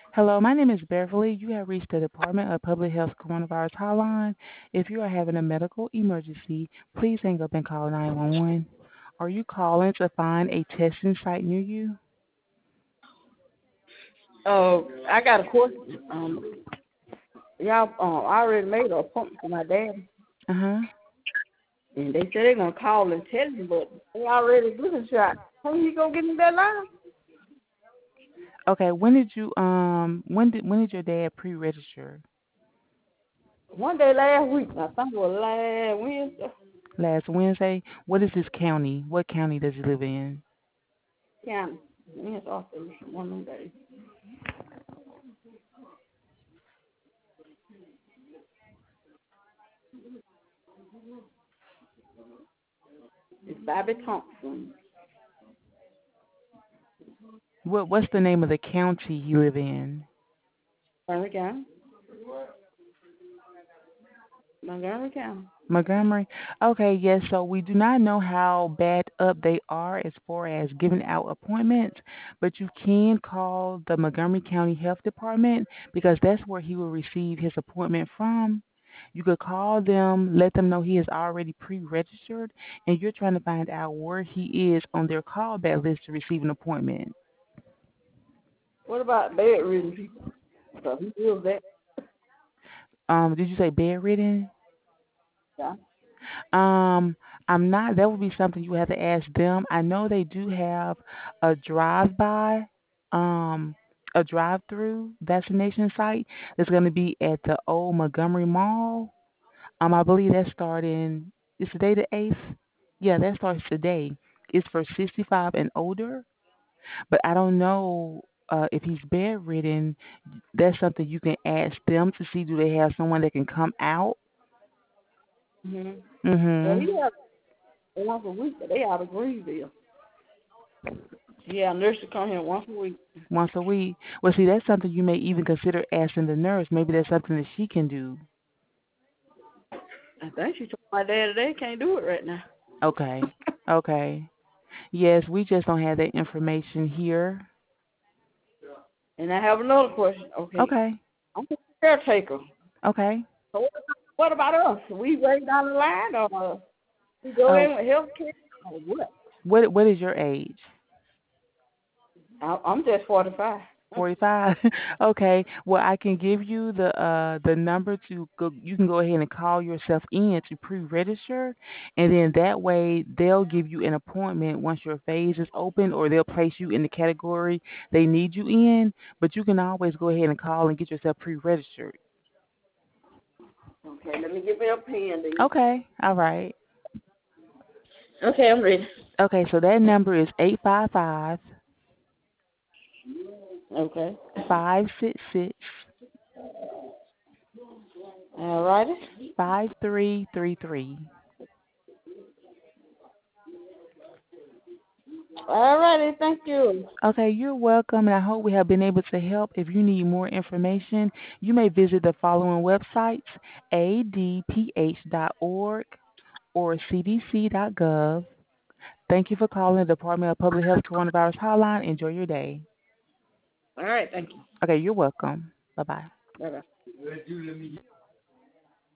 Hello, my name is Beverly. You have reached the Department of Public Health Coronavirus Hotline. If you are having a medical emergency, please hang up and call 911. Are you calling to find a testing site near you? I got a question. Y'all, I already made an appointment for my dad, Uh-huh. and they said they're gonna call and tell him, but they already did a shot. When you gonna get in that line? Okay, when did your dad pre-register? One day last week, I think it was last Wednesday. Last Wednesday? What is his county? What county does he live in? County. Wednesday, one of them days. It's Bobby Thompson. What's the name of the county he live in? Montgomery County. Montgomery County. Montgomery? Okay, yes, so we do not know how bad up they are as far as giving out appointments, but you can call the Montgomery County Health Department because that's where he will receive his appointment from. You could call them, let them know he is already pre-registered, and you're trying to find out where he is on their callback list to receive an appointment. What about bedridden people? So he feels that. Did you say bedridden? Yeah. Um, I'm not. That would be something you have to ask them. I know they do have a drive-by, um, a drive-through vaccination site that's going to be at the old Montgomery Mall. I believe that's starting. Is today the 8th? Yeah, that starts today. It's for 65 and older, but I don't know if he's bedridden. That's something you can ask them to see. Do they have someone that can come out? Mhm. Well, Mhm. he has once a week, but they out of Greenville. Yeah, nurse to come here once a week. Once a week. Well, see, that's something you may even consider asking the nurse. Maybe that's something that she can do. I think she told my dad they can't do it right now. Okay. Okay. Yes, we just don't have that information here. And I have another question. Okay, Okay. I'm a caretaker. Okay. So what about us? We wait down the line, or we go Uh, in with health care, or what? what is your age? I'm just 45. 45. Okay. Well, I can give you the number to go. You can go ahead and call yourself in to pre-register, and then that way they'll give you an appointment once your phase is open, or they'll place you in the category they need you in. But you can always go ahead and call and get yourself pre-registered. Okay, let me get me a pen, then. Okay. All right. Okay, I'm ready. Okay. So that number is 855 Okay. 566 All righty. 5333. All righty. Thank you. Okay, you're welcome, and I hope we have been able to help. If you need more information, you may visit the following websites: adph.org or cdc.gov. Thank you for calling the Department of Public Health Coronavirus Hotline. Enjoy your day. All right. Thank you. Okay, you're welcome. Bye bye. Bye bye.